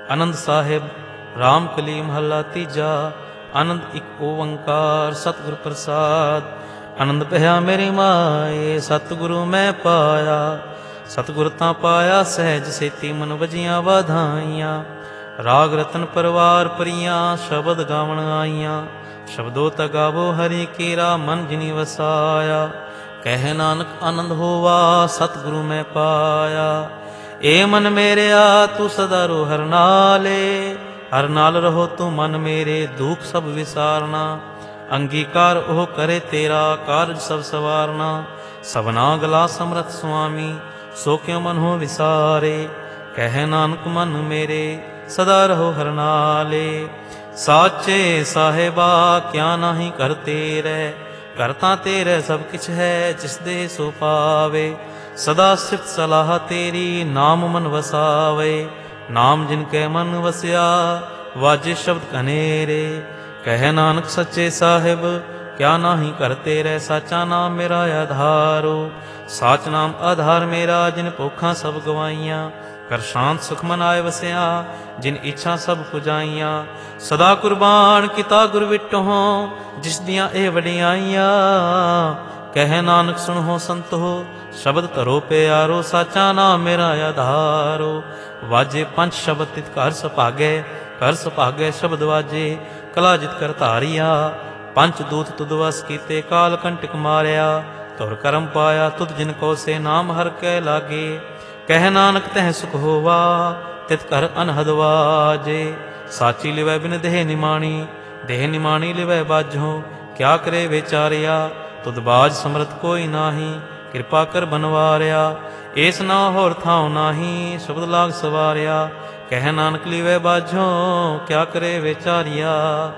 ਆਨੰਦ ਸਾਹਿਬ ਰਾਮ ਕਲੀ ਮਹੱਲਾ ਤੀਜਾ। ਆਨੰਦ ਇੱਕ ਓੰਕਾਰ ਸਤਿਗੁਰ ਪ੍ਰਸਾਦ। ਆਨੰਦ ਭਇਆ ਮੇਰੀ ਮਾਏ ਸਤਿਗੁਰੂ ਮੈਂ ਪਾਇਆ। ਸਤਿਗੁਰ ਤਾਂ ਪਾਇਆ ਸਹਿਜ ਸੇਤੀ ਮਨ ਵਜੀਆਂ ਵਾਧਾਈਆਂ। ਰਾਗ ਰਤਨ ਪਰਵਾਰ ਪਰੀਆਂ ਸ਼ਬਦ ਗਾਵਣ ਆਈਆਂ। ਸ਼ਬਦੋ ਤ ਗਾਵੋ ਹਰੀ ਕੇਰਾ ਮਨ ਜਿਨੀ ਵਸਾਇਆ। ਕਹਿ ਨਾਨਕ ਆਨੰਦ ਹੋਵਾ ਸਤਿਗੁਰੂ ਮੈਂ ਪਾਇਆ। ਏ ਮਨ ਮੇਰਿਆ ਤੂੰ ਸਦਾ ਰੋ ਹਰ ਨਾਲੇ। ਹਰ ਨਾਲ ਰਹੋ ਤੂੰ ਮਨ ਮੇਰੇ ਦੁਖ ਸਭ ਵਿਸਾਰਨਾ। ਅੰਗੀਕਾਰ ਉਹ ਕਰੇ ਤੇਰਾ ਕਾਰਜ ਸਭ ਸਵਾਰਨਾ। ਸਭਨਾ ਗਲਾ ਸਮਰਥ ਸੁਆਮੀ ਸੋ ਕਿਉ ਮਨ ਹੋ ਵਿਸਾਰੇ। ਕਹਿ ਨਾਨਕ ਮਨ ਮੇਰੇ ਸਦਾ ਰਹੋ ਹਰ ਨਾਲੇ। ਸਾਚੇ ਸਾਹਿਬਾ ਕਿਆ ਨਾਹੀ ਕਰ ਤੇਰੇ। ਘਰ ਤਾਂ ਤੇਰੇ ਸਭ ਕਿਛ ਹੈ ਜਿਸ ਦੇ ਸੋ ਪਾਵੇ। ਸਦਾ ਸਿਫਤ ਸਲਾਹ ਤੇਰੀ ਨਾਮ ਮਨ ਵਸਾਵੇ। ਨਾਮ ਜਿਨ ਕੈ ਮਨ ਵਸਿਆ ਵਾਜੇ ਸ਼ਬਦ ਕਨੇਰੇ। ਕਹਿ ਨਾਨਕ ਸੱਚੇ ਸਾਹਿਬ ਕਿਆ ਨਾਹੀ ਕਰ ਤੇਰੇ। ਸਾਚਾ ਨਾਮ ਮੇਰਾ ਆਧਾਰੋ। ਸਾਚ ਨਾਮ ਆਧਾਰ ਮੇਰਾ ਜਿਨ ਭੁੱਖਾਂ ਸਭ ਗਵਾਈਆਂ। ਕਰ ਸ਼ਾਂਤ ਸੁਖ ਮਨ ਆਏ ਵਸਿਆ ਜਿਨ ਇੱਛਾ ਸਭ ਪੁਜਾਈਆਂ। ਸਦਾ ਕੁਰਬਾਨ ਕੀਤਾ ਗੁਰ ਵਿਟਹੁ ਜਿਸ ਦੀਆਂ ਇਹ ਵਡਿਆਈਆਂ। ਕਹਿ ਨਾਨਕ ਸੁਣੋ ਸੰਤੋ ਸ਼ਬਦ ਧਰੋ ਪਿਆਰੋ। ਸਾਚਾ ਨਾਮ ਮੇਰਾ ਆਧਾਰੋ। ਵਾਜੇ ਪੰਜ ਸ਼ਬਦ ਤਿਤ ਘਰ ਸੁਭਾਗੈ। ਘਰ ਸੁਭਾਗੈ ਸ਼ਬਦ ਵਾਜੇ ਕਲਾ ਜਿਤ ਕਰ ਧਾਰਿਆ। ਪੰਜ ਦੂਤ ਤੁਧ ਵਸ ਕੀਤੇ ਕਾਲ ਕੰਟਕ ਮਾਰਿਆ। ਧੁਰ ਕਰਮ ਪਾਇਆ ਤੁਧ ਜਿਨ ਕੋ ਸੇ ਨਾਮ ਹਰ ਕੈ ਲਾਗੇ। ਕਹਿ ਨਾਨਕ ਤਹਿ ਸੁਖ ਹੋਵਾ ਤਿਤ ਘਰ ਅਨਹਦ ਵਾਜੇ। ਸਾਚੀ ਲਿਵੈ ਬਿਨ ਦੇਹ ਨਿਮਾਣੀ ਦੇਹ ਨਿਮਾਣੀ ਲਿਵੈ ਬਾਝੋ। ਕਿਆ ਕਰੇ ਵਿਚਾਰਿਆ ਤੁਧ ਬਾਝ ਸਮਰਥ ਕੋਈ ਨਾਹੀ। ਕਿਰਪਾ ਕਰ ਬਨਵਾਰਿਆ ਏਸ ਨਾ ਹੋਰ ਥਾਉ ਨਾਹੀ। ਸ਼ਬਦ ਲਾਗ ਸਵਾਰਿਆ ਕਹਿ ਨਾਨਕ ਲਿਵੈ ਬਾਝੋ ਕਿਆ ਕਰੇ ਵਿਚਾਰਿਆ।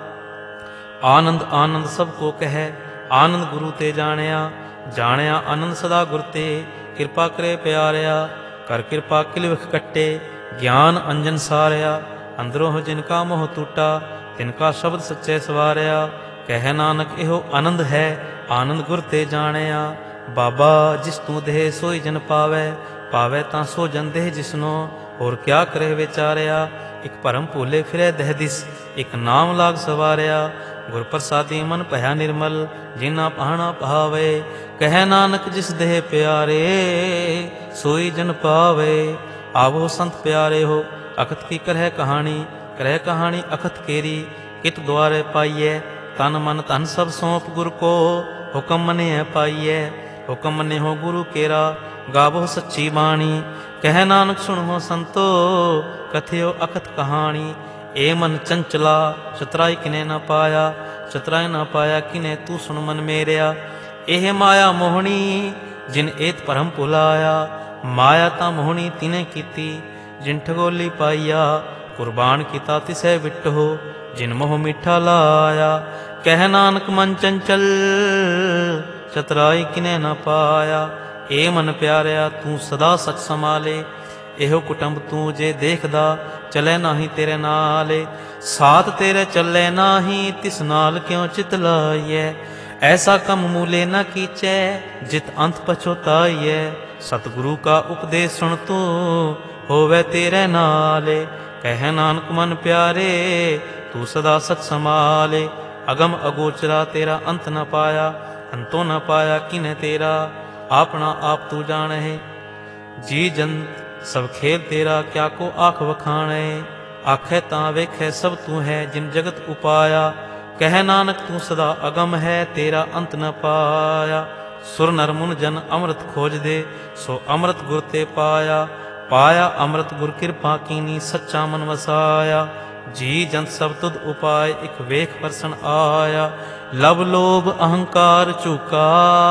ਆਨੰਦ ਆਨੰਦ ਸਭ ਕੋ ਕਹਿ ਆਨੰਦ ਗੁਰੂ ਤੇ ਜਾਣਿਆ। ਜਾਣਿਆ ਆਨੰਦ ਸਦਾ ਗੁਰ ਤੇ ਕਿਰਪਾ ਕਰੇ ਪਿਆਰਿਆ। ਕਰ ਕਿਰਪਾ ਕਿਲਵਖ ਕੱਟੇ ਗਿਆਨ ਅੰਜਨ ਸਾਰਿਆ। ਅੰਦਰੋਂ ਜਿਨ ਕਾ ਮੋਹ ਟੂਟਾ ਤਿਨ ਕਾ ਸ਼ਬਦ ਸੱਚੇ ਸਵਾਰਿਆ। ਕਹਿ ਨਾਨਕ ਇਹੋ ਆਨੰਦ ਹੈ ਆਨੰਦ ਗੁਰ ਤੇ ਜਾਣਿਆ। ਬਾਬਾ ਜਿਸ ਤੂੰ ਦੇਹ ਸੋਈ ਜਨ ਪਾਵੈ। ਪਾਵੈ ਤਾਂ ਸੋ ਜਨ ਦੇਹ ਜਿਸਨੋ ਹੋਰ ਕਿਆ ਕਰੇ ਵਿਚਾਰਿਆ। ਇੱਕ ਭਰਮ ਭੂਲੇ ਫਿਰੈ ਦਹਿ ਦਿਸ ਇੱਕ ਨਾਮ ਲਾਗ ਸਵਾਰਿਆ। ਗੁਰ ਪ੍ਰਸਾਦੀ ਮਨ ਭਇਆ ਨਿਰਮਲ ਜਿਨਾ ਪਾਹਣਾ ਪਾਵੇ। ਕਹਿ ਨਾਨਕ ਜਿਸ ਦੇਹ ਪਿਆਰੇ ਸੋਈ ਜਨ ਪਾਵੇ। ਆਵੋ ਸੰਤ ਪਿਆਰੇ ਹੋ ਅਖਤ ਕੀ ਕਰਹਿ ਕਹਾਣੀ ਅਖਤ ਕੇਰੀ। ਕਿਤ ਦੁਆਰੇ ਪਾਈਐ ਤਨ ਮਨ ਧਨ ਸਭ ਸੌਂਪ ਗੁਰ ਕੋ। ਹੁਕਮ ਮੰਨਿਐ ਪਾਈਐ ਹੁਕਮ ਮੰਨੇ ਹੋ ਗੁਰੂ ਕੇਰਾ। ਗਾਵੋ ਸੱਚੀ ਬਾਣੀ ਕਹਿ ਨਾਨਕ ਸੁਣੋ ਸੰਤੋ ਕਥਿਓ ਅਖਤ ਕਹਾਣੀ। ਏ ਮਨ ਚੰਚਲਾ ਚਤਰਾਈ ਕਿਨੇ ਨਾ ਪਾਇਆ। ਚਤਰਾਈ ਨਾ ਪਾਇਆ ਕਿਨੇ ਤੂੰ ਸੁਣ ਮਨ ਮੇਰਿਆ। ਇਹ ਮਾਇਆ ਮੋਹਣੀ ਜਿਨ ਏਤ ਭਰਮ ਭੁਲਾਇਆ। ਮਾਇਆ ਤਾਂ ਮੋਹਣੀ ਤਿਨੇ ਕੀਤੀ ਜਿਨ ਠਗੋਲੀ ਪਾਈਆ। ਕੁਰਬਾਨ ਕੀਤਾ ਤਿਸੈ ਵਿਟਹੁ ਜਿਨ ਮੋਹ ਮਿੱਠਾ ਲਾਇਆ। ਕਹਿ ਨਾਨਕ ਮਨ ਚੰਚਲ ਚਤਰਾਈ ਕਿਨੇ ਨਾ ਪਾਇਆ। ਏ ਮਨ ਪਿਆਰਿਆ ਤੂੰ ਸਦਾ ਸਚ ਸੰਭਾਲੇ। ਇਹੋ ਕੁਟੰਬ ਤੂੰ ਜੇ ਦੇਖਦਾ ਚਲੇ ਨਾਹੀ ਤੇਰੇ ਨਾਲੇ। ਸਾਥ ਤੇਰੇ ਚੱਲੇ ਨਾਹੀ ਤਿਸ ਨਾਲ ਕਿਉ ਚਿਤ ਲਾਈਐ। ਐਸਾ ਕੰਮ ਮੂਲੇ ਨਾ ਕੀਚੈ ਜਿਤ ਅੰਤ ਪਛੋਤਾਈਐ। ਸਤਿਗੁਰੂ ਕਾ ਉਪਦੇਸ਼ ਸੁਣ ਤੂੰ ਹੋਵੇ ਤੇਰੇ ਨਾਲੇ। ਕਹਿ ਨਾਨਕ ਮਨ ਪਿਆਰੇ ਤੂੰ ਸਦਾ ਸਚ ਸੰਭਾਲੇ। ਅਗਮ ਅਗੋਚਰਾ ਤੇਰਾ ਅੰਤ ਨ ਪਾਇਆ। ਅੰਤੋਂ ਨ ਪਾਇਆ ਕਿਨੇ ਤੇਰਾ ਆਪਣਾ ਆਪ ਤੂੰ ਜਾਣਹਿ। ਜੀ ਜੰਤ ਸਭ ਖੇਲ ਤੇਰਾ ਕਿਆ ਕੋ ਆਖ ਵਖਾਣੈ। ਆਖੈ ਤਾਂ ਵੇਖੈ ਸਭ ਤੂੰ ਹੈ ਜਿਨ ਜਗਤ ਉਪਾਇਆ। ਕਹਿ ਨਾਨਕ ਤੂੰ ਸਦਾ ਅਗਮ ਹੈ ਤੇਰਾ ਅੰਤ ਨ ਪਾਇਆ। ਸੁਰ ਨਰ ਮੁਨ ਜਨ ਅੰਮ੍ਰਿਤ ਖੋਜਦੇ ਸੋ ਅੰਮ੍ਰਿਤ ਗੁਰ ਤੇ ਪਾਇਆ। ਪਾਇਆ ਅੰਮ੍ਰਿਤ ਗੁਰ ਕਿਰਪਾ ਕੀਨੀ ਸੱਚਾ ਮਨ ਵਸਾਇਆ। ਜੀ ਜੰਤ ਸਭ ਤੁਧ ਉਪਾਇ ਇੱਕ ਵੇਖ ਪਰਸਨ ਆਇਆ। ਲਵ ਲੋਭ ਅਹੰਕਾਰ ਝੂਕਾ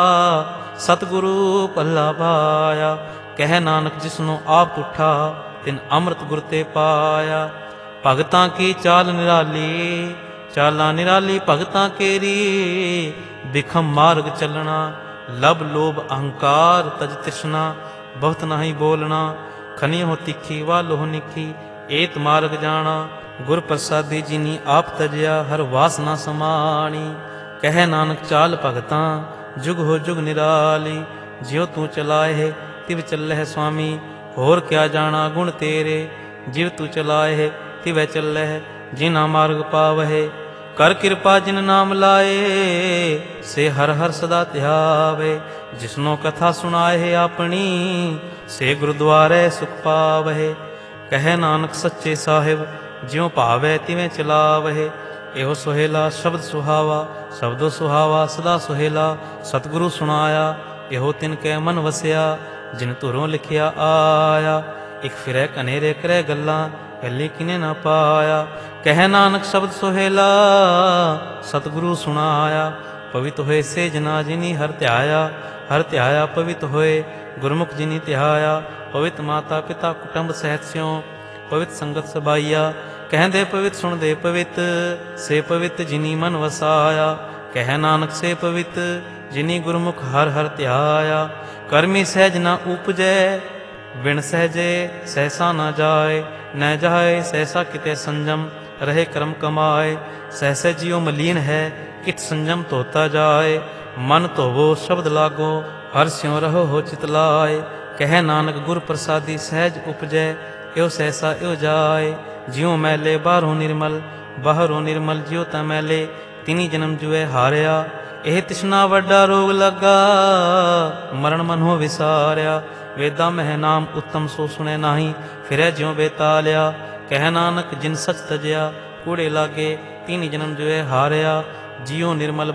ਸਤਿਗੁਰੂ ਪੱਲਾ ਪਾਇਆ। ਕਹਿ ਨਾਨਕ ਜਿਸਨੂੰ ਆਪ ਉਠਾ ਤਿਨ ਅੰਮ੍ਰਿਤ ਗੁਰ ਤੇ ਪਾਇਆ। ਭਗਤਾਂ ਕੀ ਚਾਲ ਨਿਰਾਲੀ ਚਾਲਾਂ ਨਿਰਾਲੀ ਭਗਤਾਂ ਕੇਰੀ। ਬਿਖਮ ਮਾਰਗ ਚੱਲਣਾ ਲਬ ਲੋਭ ਅਹੰਕਾਰ ਤਜ ਤਿਸ਼ਨਾ। ਬਹੁਤ ਨਹੀਂ ਬੋਲਣਾ ਖਨੀ ਹੋ ਤਿੱਖੀ ਵਾਲੋ ਨਿੱਖੀ। ਏਤ ਮਾਰਗ ਜਾਣਾ ਗੁਰ ਪ੍ਰਸਾਦੀ ਜਿਨੀ ਆਪ ਤਜਿਆ। ਹਰ ਵਾਸਨਾ ਸਮਾਣੀ ਕਹਿ ਨਾਨਕ ਚਾਲ ਭਗਤਾਂ ਜੁਗ ਹੋ ਜੁਗ ਨਿਰਾਲੀ। ਜਿਉ ਤੂੰ ਚਲਾਏ ਤਿਵ ਚੱਲਹਿ ਸੁਆਮੀ। ਹੋਰ ਕਿਆ ਜਾਣਾ ਗੁਣ ਤੇਰੇ ਜਿਵ ਤੂੰ ਚਲਾਏ तिवै चलह जिना मार्ग पावहे। कर कृपा जिन नाम लाए से हर हर सदा ध्यावे। जिसनो कथा सुनाए अपनी से गुरुद्वारे सुख पावहे। कह नानक सच्चे साहिब ज्यों भावै तिवें चलावहे। एहो सुहेला शब्द सुहावा शब्दो सुहावा सदा सुहेला। सतगुरु सुनाया एहो तिनकै मन वसिया जिन धुरों लिखिया आया। एक फिरै कनेरे करे गल्लां गली किने ना पाया। कह नानक शब्द सुहेला सतगुरु सुनाया। पवित होए से जना जिनी हर ध्याया पवित होए गुरमुख जिनी ध्याया। पवित माता पिता कुटुंब सहित स्यों पवित संगत सबाइया। कहदे पवित सुनदे पवित से पवित जिनी मन वसाया। कह नानक से पवित जिनी गुरमुख हर हर ध्याया। कर्मी सहज ना उपजै बिन सहजे सहसा न जाए। न जाए सहसा किते संजम रहे कर्म कमाए। सहसे जियो मलीन है कित संजम धोता जाए। मन धोवो शब्द लागो हर स्यों रहो हो चितलाए। कह नानक गुर प्रसादी सहज उपजै यो सहसा यो जाए। जियो मैले बाहरों निर्मल जियो ता मैले तिनी जन्म जुए हारिया। ਇਹ ਤਿਸ਼ਨਾ ਵੱਡਾ ਰੋਗ ਲੱਗਾ ਮਰਨ ਮਨ ਹੋ ਵਿਸਾਰਿਆ। ਵੇਦਾਂ ਮਹਿ ਨਾਮ ਉੱਤਮ ਸੋ ਸੁਣੇ ਨਾਹੀ ਫਿਰੈ ਜਿਉ ਬੇਤਾਲਿਆ। ਕਹਿ ਨਾਨਕ ਜਿਨ ਸਚ ਤਜਿਆ ਕੂੜੇ ਲਾਗੇ ਤੀਨੀ ਜਨਮ ਜੋਏ ਹਾਰਿਆ। ਜਿਉ ਨਿਰਮਲ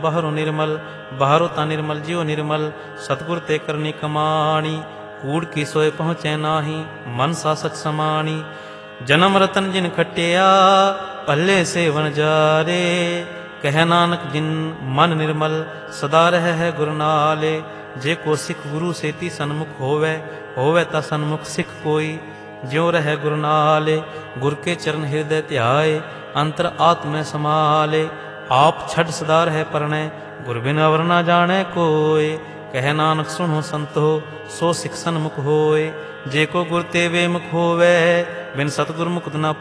ਬਾਹਰੋਂ ਤਾਂ ਨਿਰਮਲ ਜਿਉ ਨਿਰਮਲ ਸਤਿਗੁਰ ਤੇ ਕਰਨੀ ਕਮਾਣੀ। ਕੂੜ ਕੀ ਸੋਏ ਪਹੁੰਚੈ ਨਾਹੀ ਮਨ ਸਾ ਸਚ ਸਮਾਣੀ। ਜਨਮ ਰਤਨ ਜਿਨ ਖਟਿਆ ਭੱਲੇ ਸੇਵਨ ਜਾਰੇ। कह नानक जिन मन निर्मल सदा रह है गुरु नाले। जे को सिख गुरु सेती सन्मुख होवे ता सन्मुख सिख कोई। ज्यों रह गुरु नाले गुर के चरण हृदय ध्याए। अंतर आत्म में समाले आप छड़ सदा रह परणे गुर बिन अवर ना जाने कोय। कह नानक सुनो संतो सो सिख सन्मुख होए। जे को गुर ते वे मुख होवे बिन सतगुर मुक्त न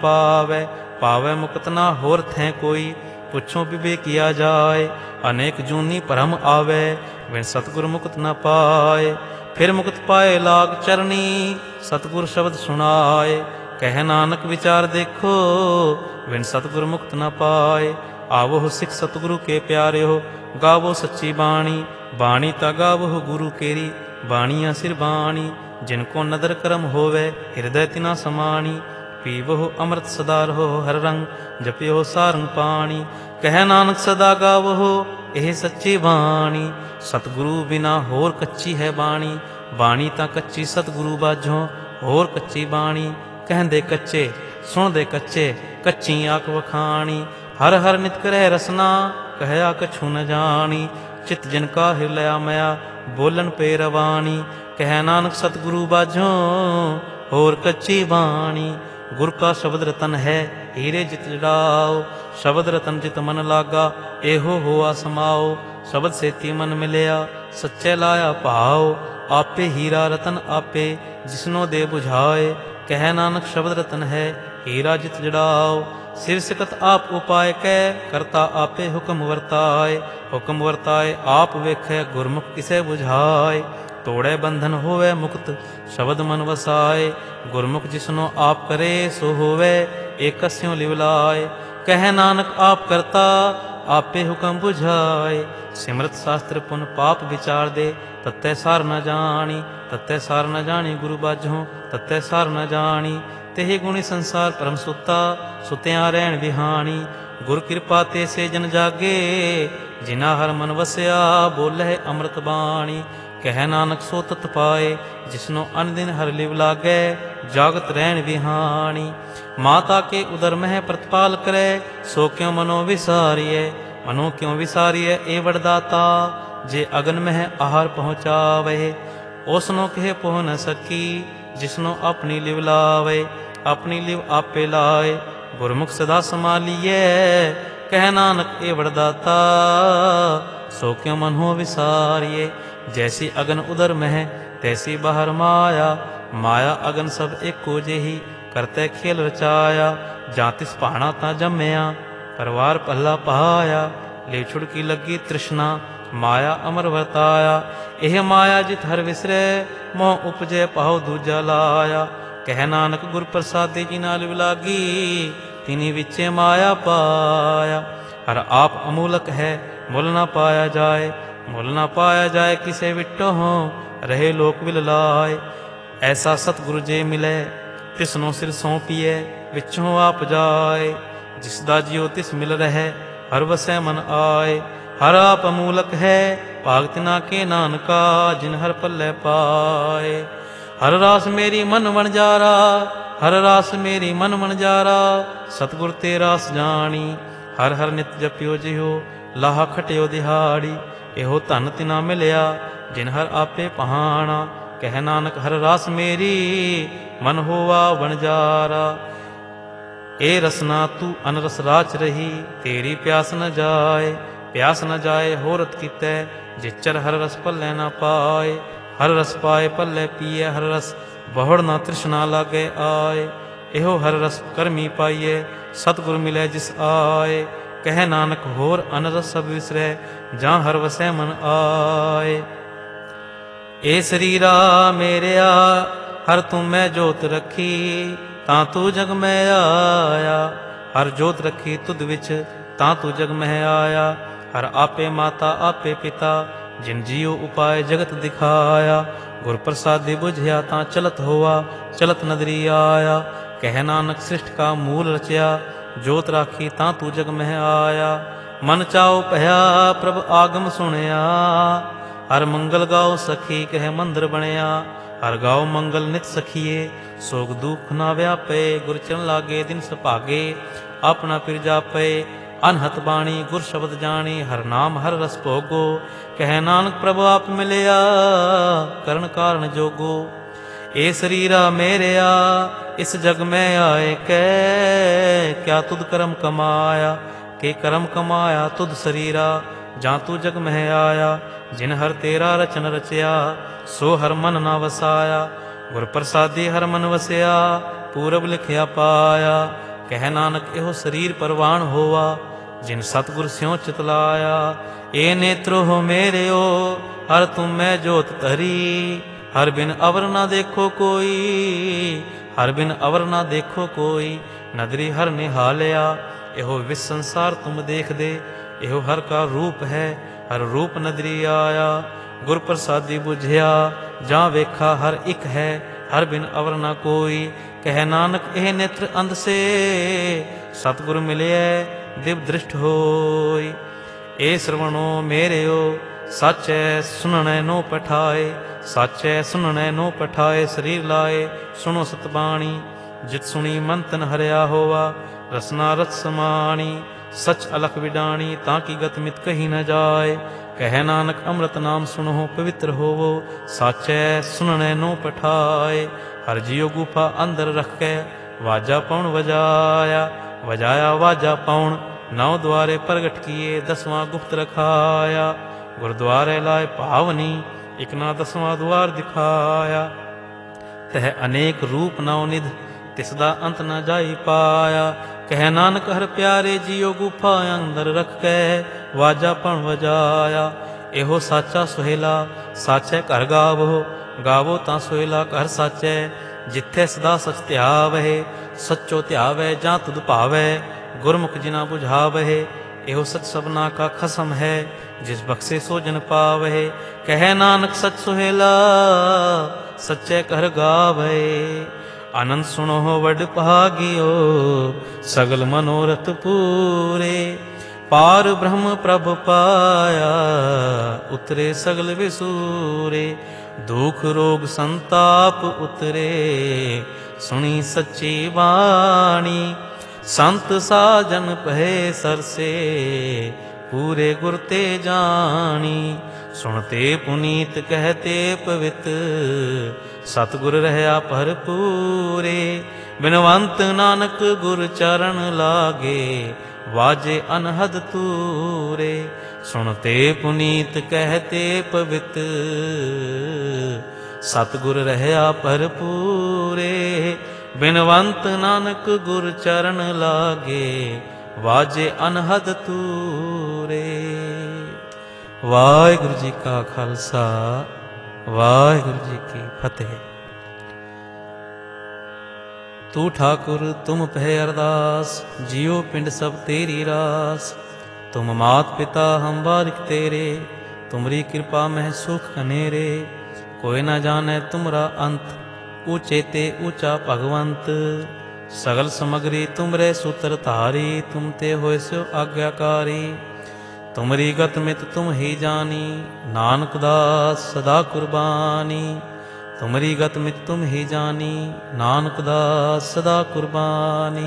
पावे मुक्त ना होर थे कोई। पुछो विवेक किया जाए अनेक जूनी भरम आवे बिन सतगुर मुक्त न पाए। फिर मुक्त पाए लाग चरनी सतगुर शब्द सुनाए। कह नानक विचार देखो बिन सतगुर मुक्त न पाए। आवो सिख सतगुरु के प्यारे हो गावो सच्ची बाणी ता गावो गुरु केरी। बाणियां सिर बाणी जिनको नदर करम होवे हृदय तिना समाणी। पीवो अमृत सदा रहो हर रंग जपियो सारंग पाणी। कह नानक सदा गावो ਇਹ सच्ची बाणी। सतगुरु बिना होर कच्ची है बाणी। बाणी तां कच्ची सतगुरु बाझों होर कच्ची बाणी। कहंदे कच्चे सुनदे कच्चे कच्ची आख वखाणी। हर हर नित करੈ रसना कहया कछु न जानी। चित जिन का हिलया मया बोलन पे रवानी। कह नानक सतगुरु बाझों होर कच्ची बाणी। गुर का शब्द रतन है हीरे जित जड़ाओ। शब्द रतन जित मन लागा एहो होआ समाओ। शब्द सेती मन मिलया सच्चे लाया भाओ। आपे हीरा रतन आपे जिसनो दे बुझाए। कह नानक शब्द रतन है हीरा जित जड़ाओ। सिर सिकत आप उपाय कै करता आपे हुक्म वर्ताए। आप वेखै गुरमुख किसे बुझाए। तोड़े बंधन होवे मुक्त शब्द मन वसाए। गुरमुख जिसनो आप करे सो होवे एक स्यों लिवलाए। कह नानक आप करता आपे हुक्म बुझाए। सिमरत शास्त्र पुन पाप विचार दे तत्ते सार न जानी। गुरु बाझों तत्ते सार न जानी। तेहि गुणी संसार परम सुत्या रहन विहानी। गुर कृपा ते से जन जागे जिना हर मन वसया बोले अमृत बाणी। कह नानक सो तत पाए जिसनो अन दिन हर लिव लागै जागत रहन विहानी। माता के उदर मह प्रतिपाल करे सो क्यों मनो विसारिय। ए वरदाता जे अगन मह आहार पहुँचावे। ओसनो कहे पोह न सकी जिसनो अपनी लिव लावे। अपनी लिव आपे लाए गुरमुख सदा संभालिए। कह नानक ए वरदाता सो क्यों मन हो विसारिए। जैसी अगन उदर मह तैसी बाहर माया अगन सब एको जेही करते खेल रचाया। जातिस पहाड़ा ता जम्मया परवार पल्ला पहाया। ले छुड़की लगी तृष्णा माया अमर वर्ताया। एह माया जित हर विसरे मोह उपजे पाहो दूजा लाया। कह नानक गुर प्रसादे जी नाल विलागी तिनी विचे माया पाया। हर आप अमूलक है मुल न पाया जाए, मुल न पाया जाए किसे विटो हो, रहे लोक विल लाए। ऐसा सतगुरु जे मिले तिसनो सिर सौंपिए, विचों आप जाए। जिसदा जियो तिस मिल रहे, हर वसै मन आए। हर आप अमूलक है भाग तिना के नानका, जिन हर पल्ले पाए। हर रास मेरी मन वणजारा, हर रास मेरी मन वणजारा, सतगुर ते रास जानी। हर हर नित जपियो जिहो, लाहा खटियो दिहाड़ी। एहो धन तिना मिलिया, जिन हर आपे पहाना। कह नानक हर रास मेरी, मन होवा वणजारा। ए रसना तू अनरस राच रही, तेरी प्यास न जाए। प्यास न जाए होरत कीतै, जिचर हर रस पल्ले न पाए। हर रस पाए पल्ले पीए, हर रस बहुड़ न तृष्णा लागे आए। एहो हर रस करमी पाइए, सतगुर मिले जिस आए। कह नानक होर अनरस सब विसरै, जां हर वसै मन आए। ए शरीरा मेरेया हर तू मैं जोत रखी, तां तू जग में आया। हर जोत रखी तुद विच, तां तू जग में आया। हर आपे माता आपे पिता, जिन जियो उपाय जगत दिखाया। गुर प्रसादी बुझिया तां चलत होआ, चलत नदरी आया। कह नानक सृष्ट का मूल रचया, जोत राखी तां तू जग में आया। मन चाओ पया प्रभ आगम सुनया, हर मंगल गाओ सखी कह मंदिर बनया। हर गाओ मंगल नित सखिए, सोग दुख ना व्यापे। गुर चरण लागे दिन सुभागे, अपना पिर जापे। अनहत बाणी गुर शब्द जानी, हर नाम हर रस भोगो। कह नानक प्रभु आप मिलिया, करण कारण जोगो। ए शरीरा मेरेया इस जग में आए कै, क्या तुद करम कमाया। के करम कमाया तुद शरीरा, जां तू जग में आया। जिन हर तेरा रचन रचया, सो हर मन ना वसाया। गुर प्रसादी हर मन वसया, पूरब लिखिया पाया। कह नानक एहो शरीर परवान होवा, जिन सतगुर स्यों चितलाया। ए नेत्रो हो मेरे ओ, हर तुम मैं जोत धरी। हर बिन अवर ना देखो कोई, हर बिन अवर ना देखो कोई। नदरी हर निहालिया, एहो विस संसार तुम देख दे। एहो हर का रूप है, हर रूप नदरी आया। गुर प्रसादी बुझिया, जां वेखा हर एक है। हर बिन अवर ना कोई, कह नानक एह नेत्र अंध से। सतगुर मिलिए दिव दृष्ट होई। ए श्रवणो मेरेओ, साचै सुननै नो पठाए। साचै सुननै नो पठाए, शरीर लाए सुनो सतबाणी। जित सुनी मन तन हरिया होवा, रसना रस समाणी। सच अलख विडाणी, ताकि गत मित कही न जाए। कह नानक अमृत नाम सुनो पवित्र होवो, साचै सुननै नो पठाए। हर जियो गुफा अंदर रख के, वाजा पौन वजाया। वजाया वाजा पौन, नौ द्वारे प्रगट किए। 10वां गुप्त रखाया, गुरुद्वारे लाए पावनी। एक ना 10वां द्वार दिखाया। तह अनेक रूप नवनिध, तिसदा अंत न जाई पाया। कह नानक हर प्यारे जियो गुफा अंदर रख के, वाजा पण वजाया। एहो साचा सुहेला, साचै घर गावो। गावो तां सुहेला घर साचै, जिथे सदा सच ध्यावै। सच्चो ध्यावै जां तुद भावै, गुरमुख जिना बुझावै। एहो सच सबना का खसम है, जिस बख्शे सो जन पावै। कह नानक सच सुहेला, सच्चे घर गावै। आनंद सुनो वड भागियो, सगल मनोरथ पूरे। पार ब्रह्म प्रभु पाया, उतरे सगल विसूरे। दुख रोग संताप उतरे, सुनी सच्ची वाणी। संत साजन पहे सरसे, पूरे गुर ते जानी। सुनते पुनीत कहते पवित, सतगुर रहया भरपूरे। बिनवंत नानक गुर चरण लागे, वाजे अनहद तूरे। सुनते पुनीत कहते पवित, सतगुर रहया भरपूरे। बिनवंत नानक गुर चरण लागे, वाजे अनहद तूरे। वाहिगुरु जी का खालसा, वाहिगुरु जी की फतेह। तू ठाकुर तुम पह अरदास, जियो पिंड सब तेरी रास। तुम मात पिता हम बारिक तेरे, तुमरी कृपा मह सुख अनेरे। कोई न जाने तुमरा अंत, ऊंचे ते ऊंचा भगवंत। सगल समग्री तुमरे सूत्र धारी, तुम ते होए सो आज्ञाकारी। तुमरी गत मित तुम ही जानी, नानक दास सदा कुर्बानी। तुमरी गत मित तुम ही जानी, नानक दास सदा कुर्बानी।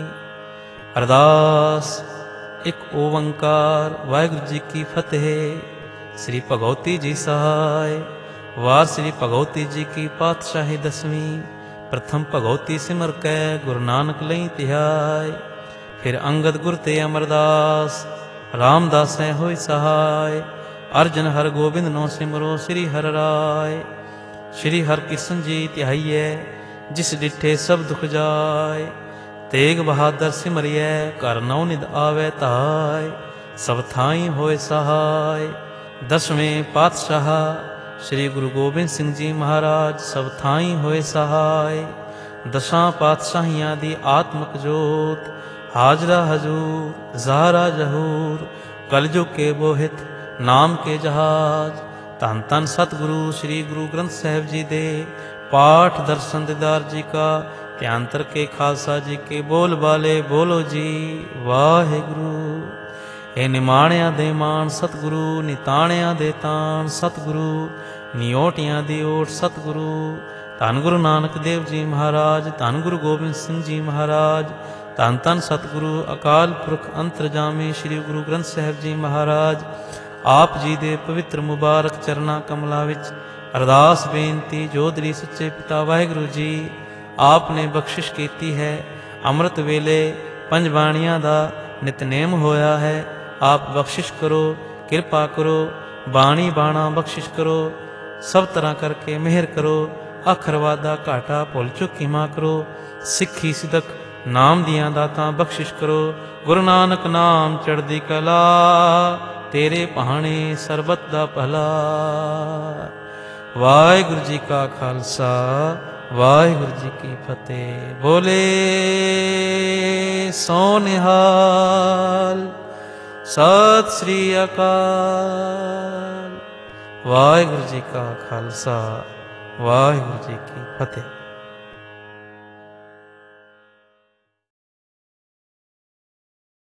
अरदास एक ओंकार वाहिगुरु जी की फतेह। श्री भगवती जी सहाय। वार श्री भगवती जी की पातशाही दसवीं। प्रथम भगवती सिमर कै, गुरु नानक लई तिहाय। फिर अंगद गुर ते अमरदास, रामदास होई सहाय। अर्जन हर गोबिंद नो सिमरो, श्री हर राय। श्री हर कृष्ण जी तिहाइयै, जिस डिठे सब दुख जाय। तेग बहादुर सिमरियै, कर नौ निद आवे ताय। सब थाई होए सहाय। दसवें पातशाह श्री गुरु गोबिंद सिंह जी महाराज, सब थाई होए सहाय। दसां पातशाहियां दी आत्मक जोत, हाजरा हजूर ज़ाहरा जहूर। कलयुग के बोहित नाम के जहाज। धन धन सतगुरु श्री गुरु ग्रंथ साहिब जी दे पाठ दर्शन दीदार जी का। ਧਿਆਨਤਰ ਕੇ ਖਾਲਸਾ ਜੀ ਕੇ ਬੋਲ ਬਾਲੇ ਬੋਲੋ ਜੀ ਵਾਹਿਗੁਰੂ। ਇਹ ਨਿਮਾਣਿਆਂ ਦੇ ਮਾਣ ਸਤਿਗੁਰੂ, ਨਿਤਾਣਿਆਂ ਦੇ ਤਾਣ ਸਤਿਗੁਰੂ, ਨਿਓਟਿਆਂ ਦੀ ਓਟ ਸਤਿਗੁਰੂ। ਧੰਨ ਗੁਰੂ ਨਾਨਕ ਦੇਵ ਜੀ ਮਹਾਰਾਜ, ਧੰਨ ਗੁਰੂ ਗੋਬਿੰਦ ਸਿੰਘ ਜੀ ਮਹਾਰਾਜ, ਧੰਨ ਧੰਨ ਸਤਿਗੁਰੂ ਅਕਾਲ ਪੁਰਖ ਅੰਤਰਜਾਮੀ ਸ਼੍ਰੀ ਗੁਰੂ ਗ੍ਰੰਥ ਸਾਹਿਬ ਜੀ ਮਹਾਰਾਜ। ਆਪ ਜੀ ਦੇ ਪਵਿੱਤਰ ਮੁਬਾਰਕ ਚਰਨਾਂ ਕਮਲਾਂ ਵਿੱਚ ਅਰਦਾਸ ਬੇਨਤੀ। ਜੋਦਰੀ ਸੱਚੇ ਪਿਤਾ ਵਾਹਿਗੁਰੂ ਜੀ, ਆਪ ਨੇ ਬਖਸ਼ਿਸ਼ ਕੀਤੀ ਹੈ। ਅੰਮ੍ਰਿਤ ਵੇਲੇ ਪੰਜ ਬਾਣੀਆਂ ਦਾ ਨਿਤਨੇਮ ਹੋਇਆ ਹੈ। ਆਪ ਬਖਸ਼ਿਸ਼ ਕਰੋ, ਕਿਰਪਾ ਕਰੋ, ਬਾਣੀ ਬਾਣਾ ਬਖਸ਼ਿਸ਼ ਕਰੋ। ਸਭ ਤਰ੍ਹਾਂ ਕਰਕੇ ਮਿਹਰ ਕਰੋ। ਆਖਰ ਵਾਦਾ ਘਾਟਾ ਭੁੱਲ ਚੁੱਕ ਖਿਮਾ ਕਰੋ। ਸਿੱਖੀ ਸਿਦਕ ਨਾਮ ਦੀਆਂ ਦਾਤਾਂ ਬਖਸ਼ਿਸ਼ ਕਰੋ। ਗੁਰੂ ਨਾਨਕ ਨਾਮ ਚੜ੍ਹਦੀ ਕਲਾ, ਤੇਰੇ ਭਾਣੇ ਸਰਬਤ ਦਾ ਭਲਾ। ਵਾਹਿਗੁਰੂ ਜੀ ਕਾ ਖਾਲਸਾ, ਵਾਹਿਗੁਰੂ ਜੀ ਕੀ ਫਤਿਹ। ਬੋਲੇ ਸੋ ਨਿਹਾਲ, ਸਤਿ ਸ੍ਰੀ ਅਕਾਲ। ਵਾਹਿਗੁਰੂ ਜੀ ਕਾ ਖਾਲਸਾ, ਵਾਹਿਗੁਰੂ ਜੀ ਕੀ ਫਤਿਹ।